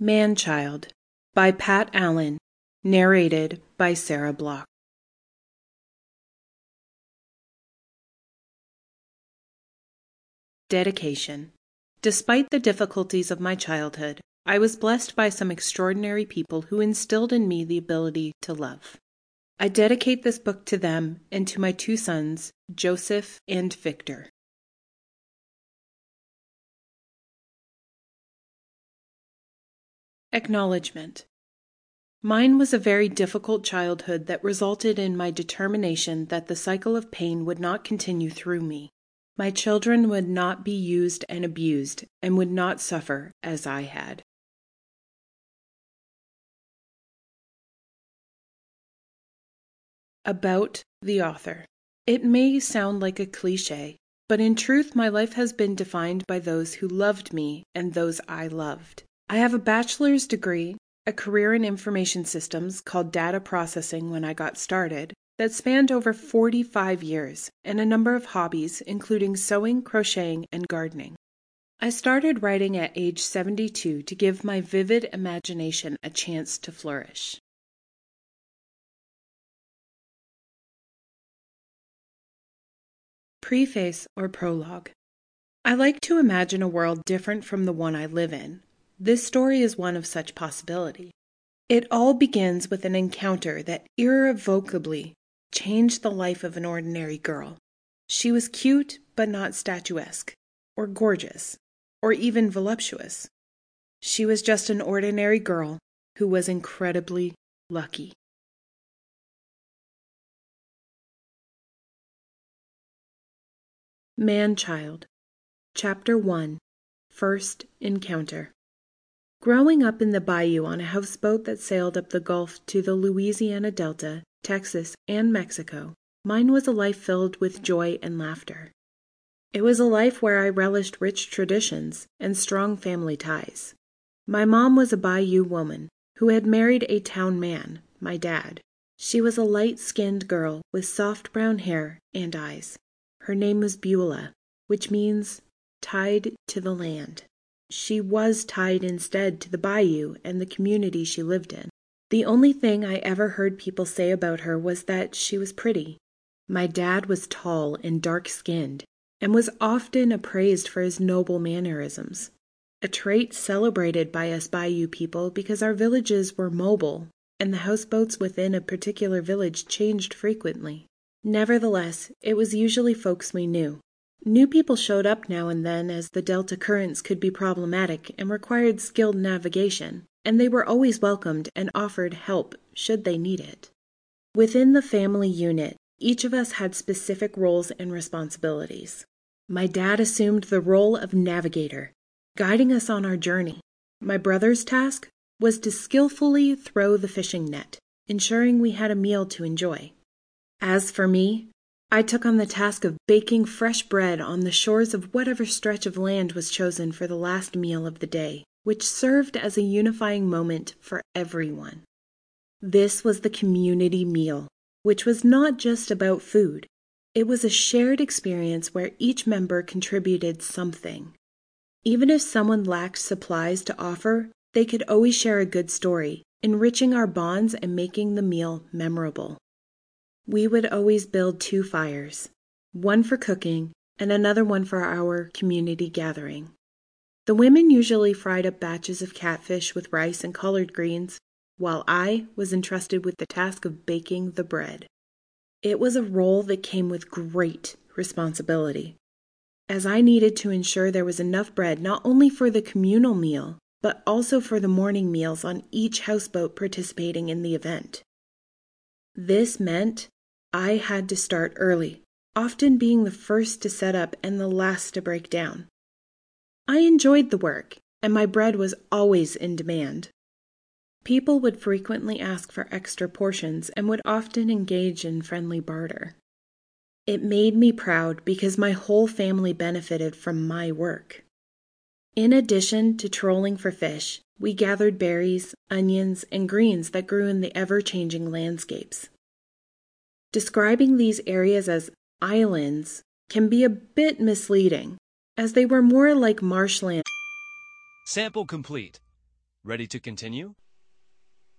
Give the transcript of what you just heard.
Man-Child by Pat Allen, narrated by Sarah Block. Dedication. Despite the difficulties of my childhood, I was blessed by some extraordinary people who instilled in me the ability to love. I dedicate this book to them and to my two sons, Joseph and Victor. Acknowledgement. Mine was a very difficult childhood that resulted in my determination that the cycle of pain would not continue through me. My children would not be used and abused and would not suffer as I had. About the author. It may sound like a cliché, but in truth my life has been defined by those who loved me and those I loved. I have a bachelor's degree, a career in information systems called data processing when I got started, that spanned over 45 years, and a number of hobbies, including sewing, crocheting, and gardening. I started writing at age 72 to give my vivid imagination a chance to flourish. Preface or prologue. I like to imagine a world different from the one I live in. This story is one of such possibility. It all begins with an encounter that irrevocably changed the life of an ordinary girl. She was cute, but not statuesque, or gorgeous, or even voluptuous. She was just an ordinary girl who was incredibly lucky. Man-Child. Chapter 1. First Encounter. Growing up in the bayou on a houseboat that sailed up the Gulf to the Louisiana Delta, Texas, and Mexico, mine was a life filled with joy and laughter. It was a life where I relished rich traditions and strong family ties. My mom was a bayou woman who had married a town man, my dad. She was a light-skinned girl with soft brown hair and eyes. Her name was Beulah, which means tied to the land. She was tied instead to the bayou and the community she lived in. The only thing I ever heard people say about her was that she was pretty. My dad was tall and dark-skinned, and was often appraised for his noble mannerisms, a trait celebrated by us bayou people because our villages were mobile, and the houseboats within a particular village changed frequently. Nevertheless, it was usually folks we knew. New people showed up now and then as the Delta currents could be problematic and required skilled navigation, and they were always welcomed and offered help should they need it. Within the family unit, each of us had specific roles and responsibilities. My dad assumed the role of navigator, guiding us on our journey. My brother's task was to skillfully throw the fishing net, ensuring we had a meal to enjoy. As for me, I took on the task of baking fresh bread on the shores of whatever stretch of land was chosen for the last meal of the day, which served as a unifying moment for everyone. This was the community meal, which was not just about food. It was a shared experience where each member contributed something. Even if someone lacked supplies to offer, they could always share a good story, enriching our bonds and making the meal memorable. We would always build 2 fires, one for cooking and another one for our community gathering. The women usually fried up batches of catfish with rice and collard greens, while I was entrusted with the task of baking the bread. It was a role that came with great responsibility, as I needed to ensure there was enough bread not only for the communal meal, but also for the morning meals on each houseboat participating in the event. This meant I had to start early, often being the first to set up and the last to break down. I enjoyed the work, and my bread was always in demand. People would frequently ask for extra portions and would often engage in friendly barter. It made me proud because my whole family benefited from my work. In addition to trolling for fish, we gathered berries, onions, and greens that grew in the ever-changing landscapes. Describing these areas as islands can be a bit misleading, as they were more like marshland. Sample complete. Ready to continue?